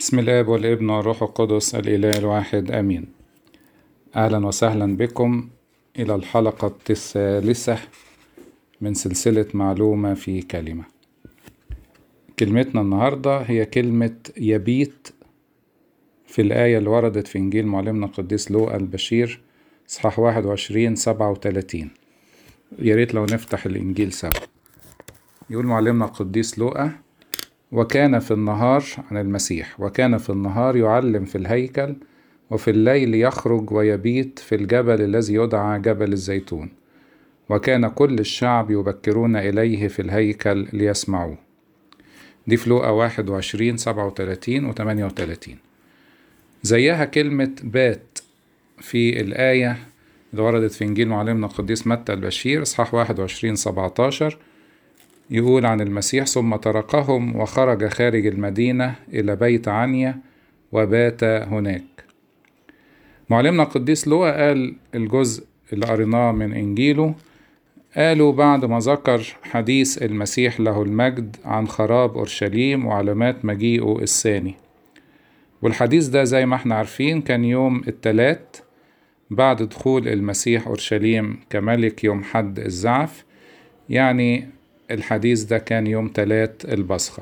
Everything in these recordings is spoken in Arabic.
بسم الآب والابن والروح القدس الإله الواحد آمين. أهلا وسهلا بكم إلى الحلقة الثالثة من سلسلة معلومة في كلمة. كلمتنا النهاردة هي كلمة يبيت في الآية اللي وردت في إنجيل معلمنا القديس لوقا البشير إصحاح 21:37. ياريت لو نفتح الإنجيل سوا. يقول معلمنا القديس لوقا: وكان في النهار عن المسيح، وكان في النهار يعلم في الهيكل، وفي الليل يخرج ويبيت في الجبل الذي يدعى جبل الزيتون، وكان كل الشعب يبكرون إليه في الهيكل ليسمعوه. دي في لوقا 21:37 و38. زيها كلمة بات في الآية اللي وردت في إنجيل معلمنا القديس متى البشير إصحاح 21:17. يقول عن المسيح: ثم تركهم وخرج خارج المدينة إلى بيت عنيا وبات هناك. معلمنا القديس لوقا قال الجزء اللي قريناه من إنجيله، قالوا بعد ما ذكر حديث المسيح له المجد عن خراب أورشليم وعلامات مجيئه الثاني. والحديث ده زي ما احنا عارفين كان يوم الثلاث بعد دخول المسيح أورشليم كملك يوم حد الزعف، يعني الحديث ده كان يوم 3 البصخة،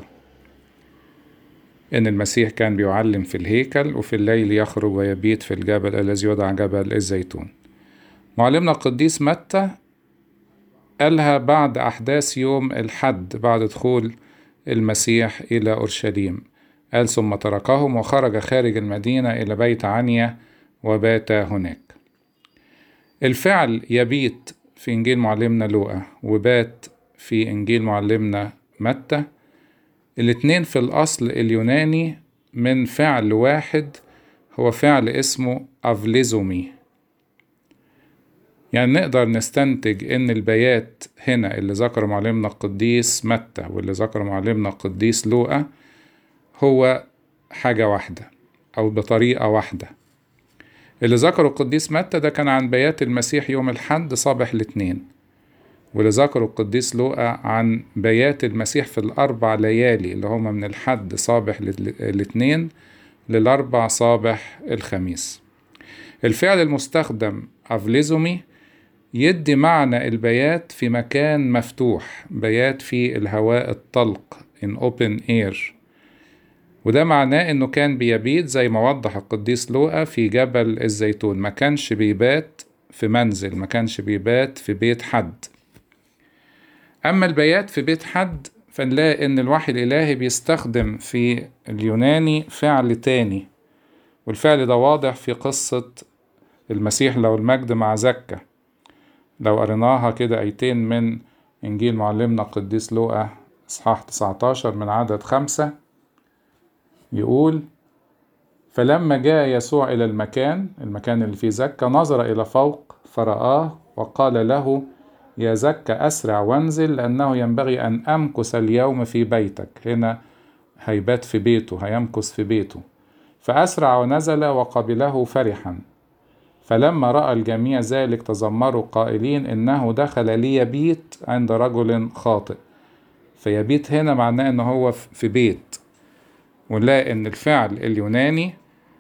إن المسيح كان بيعلم في الهيكل وفي الليل يخرج ويبيت في الجبل الذي يدعى جبل الزيتون. معلمنا القديس متى قالها بعد أحداث يوم الحد بعد دخول المسيح إلى أورشليم. قال: ثم تركهم وخرج خارج المدينة إلى بيت عنيا وبات هناك. الفعل يبيت في إنجيل معلمنا لوقا وبات في إنجيل معلمنا متى، الاتنين في الأصل اليوناني من فعل واحد، هو فعل اسمه أفليزومي. يعني نقدر نستنتج إن البيات هنا اللي ذكر معلمنا القديس متى واللي ذكر معلمنا القديس لوقا هو حاجة واحدة أو بطريقة واحدة. اللي ذكره القديس متى ده كان عن بيات المسيح يوم الحد صباح الاثنين، واللي ذكره القديس لوقا عن بيات المسيح في ال4 ليالي اللي هما من الحد صباح الاثنين لل4 صباح الخميس. الفعل المستخدم أفليزومي يدي معنى البيات في مكان مفتوح، بيات في الهواء الطلق in open air، وده معناه انه كان بيبيت زي ما وضح القديس لوقا في جبل الزيتون، ما كانش بيبات في منزل، ما كانش بيبات في بيت حد. أما البيات في بيت حد فنلاقي إن الوحي الإلهي بيستخدم في اليوناني فعل تاني، والفعل ده واضح في قصة المسيح له المجد مع زكا. لو قريناها كده آيتين من إنجيل معلمنا القديس لوقا إصحاح 19 من عدد 5، يقول: فلما جاء يسوع إلى المكان اللي فيه زكا نظر إلى فوق فرآه وقال له: يا زكا أسرع وانزل، لأنه ينبغي أن أمكث اليوم في بيتك. هنا هيبات في بيته، هيمكث في بيته. فأسرع ونزل وقبله فرحا. فلما رأى الجميع ذلك تذمروا قائلين: إنه دخل ليبيت عند رجل خاطئ. فيبيت هنا معناه إنه هو في بيت. ونلاقي إن الفعل اليوناني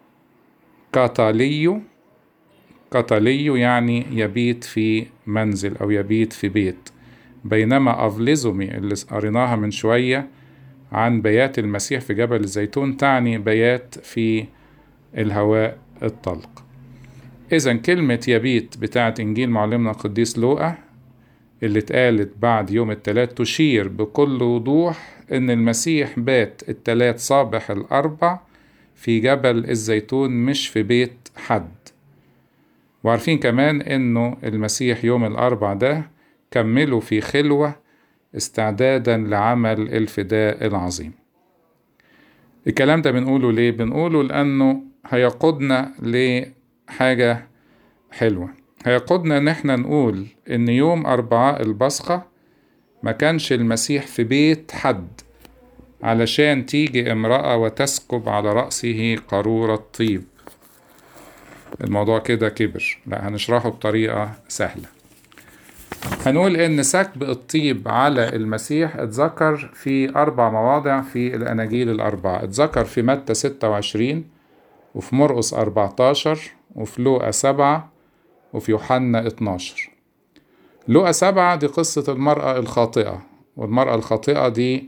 كاتاليو يعني يبيت في منزل أو يبيت في بيت، بينما أفليزومي اللي قريناها من شوية عن بيات المسيح في جبل الزيتون تعني بيات في الهواء الطلق. إذن كلمة يبيت بتاعت إنجيل معلمنا القديس لوقا اللي اتقالت بعد يوم الثلاث تشير بكل وضوح إن المسيح بات الثلاث صباح الأربع في جبل الزيتون مش في بيت حد. وعارفين كمان إنه المسيح يوم الأربع ده كملوا في خلوة استعدادا لعمل الفداء العظيم. الكلام ده بنقوله ليه؟ بنقوله لأنه هيقودنا لحاجة حلوة، هيقودنا إن احنا نقول إن يوم 4 البصخة ما كانش المسيح في بيت حد علشان تيجي امرأة وتسكب على رأسه قارورة طيب. الموضوع كده كبر، لا، هنشرحه بطريقة سهلة. هنقول إن سكب الطيب على المسيح اتذكر في 4 مواضع في الأناجيل ال4. اتذكر في متى 26، وفي مرقس 14، وفي لوقا 7، وفي يوحنا 12. لوقا 7 دي قصة المرأة الخاطئة، والمرأة الخاطئة دي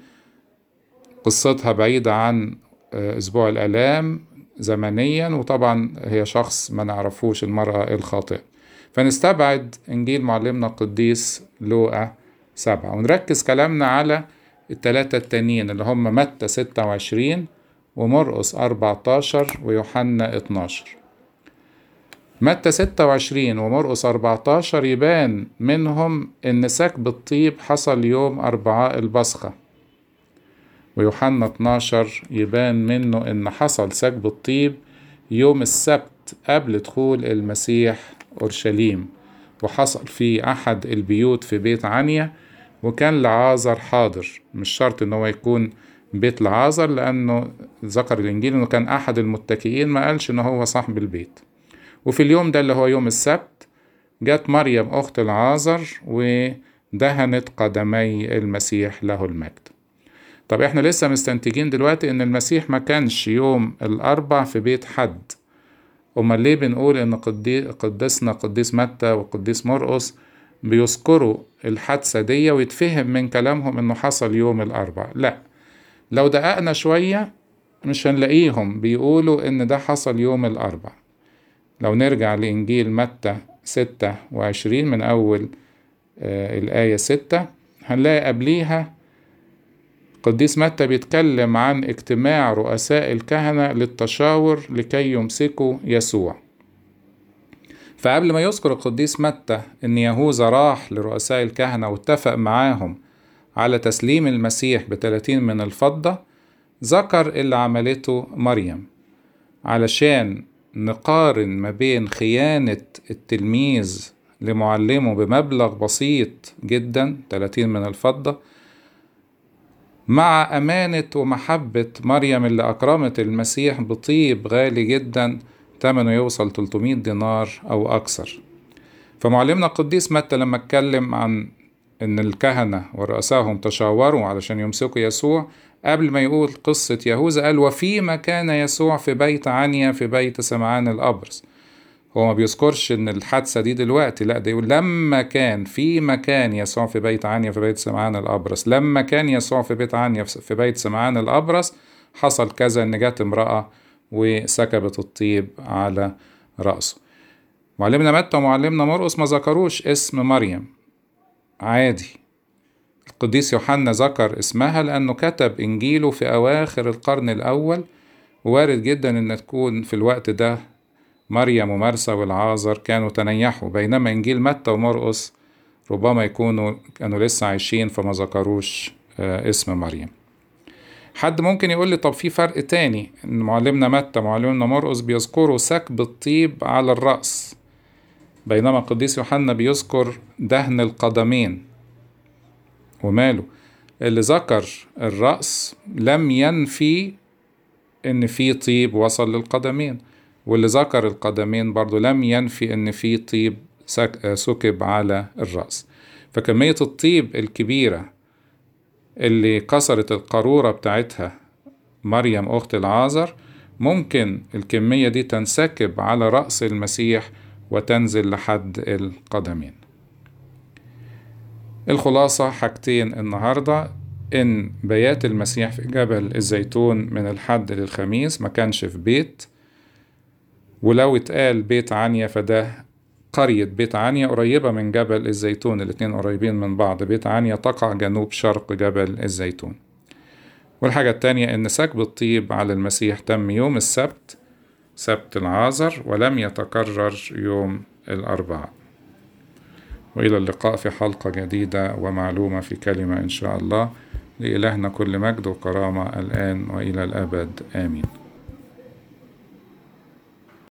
قصتها بعيدة عن أسبوع الآلام زمنيا، وطبعا هي شخص ما نعرفوش المرأة الخاطئة، فنستبعد إنجيل معلمنا القديس لوقا 7، ونركز كلامنا على ال3 التانيين اللي هم متى 26 ومرقس 14 ويوحنا 12. متى 26 ومرقس 14 يبان منهم إن سكب الطيب حصل يوم 4 البصخة، ويوحنا 12 يبان منه إن حصل سكب الطيب يوم السبت قبل دخول المسيح أورشليم، وحصل في أحد البيوت في بيت عنيا، وكان لعازر حاضر. مش شرط إنه هو يكون بيت لعازر، لأنه ذكر الإنجيل إنه كان أحد المتكئين، ما قالش إنه هو صاحب البيت. وفي اليوم ده اللي هو يوم السبت جت مريم أخت لعازر ودهنت قدمي المسيح له المجد. طب احنا لسه مستنتجين دلوقتي ان المسيح ما كانش يوم الأربع في بيت حد. امال ليه بنقول ان قديسنا قديس متى وقديس مرقس بيذكروا الحادثة دي ويتفهم من كلامهم انه حصل يوم الأربع؟ لا، لو دققنا شوية مش هنلاقيهم بيقولوا ان ده حصل يوم الأربع. لو نرجع لإنجيل متى 26 من أول الآية 6 هنلاقي قبليها قديس متى بيتكلم عن اجتماع رؤساء الكهنة للتشاور لكي يمسكوا يسوع. فقبل ما يذكر القديس متى ان يهوذا راح لرؤساء الكهنة واتفق معاهم على تسليم المسيح ب30 من الفضة، ذكر اللي عملته مريم علشان نقارن ما بين خيانة التلميذ لمعلمه بمبلغ بسيط جدا 30 من الفضة مع أمانة ومحبة مريم اللي أكرمت المسيح بطيب غالي جدا ثمنه يوصل 300 دينار أو أكثر. فمعلمنا القديس متى لما اتكلم عن إن الكهنة ورؤساهم تشاوروا علشان يمسكوا يسوع، قبل ما يقول قصة يهوذا قال وفيما كان يسوع في بيت عنيا في بيت سمعان الأبرص. هو ما بيذكرش ان الحادثة دي دلوقتي، لا، ده يقول لما كان في مكان يسوع في بيت عنيا في بيت سمعان الأبرص. لما كان يسوع في بيت عنيا في بيت سمعان الأبرص حصل كذا، ان جات امرأة وسكبت الطيب على رأسه. معلمنا متى ومعلمنا مرقس ما ذكروش اسم مريم، عادي. القديس يوحنا ذكر اسمها لأنه كتب إنجيله في أواخر القرن الأول، ووارد جدا ان تكون في الوقت ده مريم ومرسى والعازر كانوا تنيحوا، بينما إنجيل متى ومرقس ربما يكونوا كانوا لسه عايشين فما ذكروش اسم مريم. حد ممكن يقول لي طب في فرق تاني، إن معلمنا متى ومعلمنا مرقس بيذكروا سكب الطيب على الرأس، بينما القديس يوحنا بيذكر دهن القدمين. وماله؟ اللي ذكر الرأس لم ينفي إن في طيب وصل للقدمين، واللي ذكر القدمين برضو لم ينفي ان في طيب سكب على الرأس. فكمية الطيب الكبيرة اللي كسرت القارورة بتاعتها مريم أخت العازر، ممكن الكمية دي تنسكب على رأس المسيح وتنزل لحد القدمين. الخلاصة حاجتين النهاردة، إن بيات المسيح في جبل الزيتون من الحد للخميس ما كانش في بيت، ولو اتقال بيت عنيا فده قرية بيت عنيا قريبة من جبل الزيتون، الاتنين قريبين من بعض. بيت عنيا تقع جنوب شرق جبل الزيتون. والحاجة التانية إن سكب الطيب على المسيح تم يوم السبت، سبت العازر، ولم يتكرر يوم الأربعاء. وإلى اللقاء في حلقة جديدة ومعلومة في كلمة إن شاء الله. لإلهنا كل مجد وكرامة الآن وإلى الأبد آمين.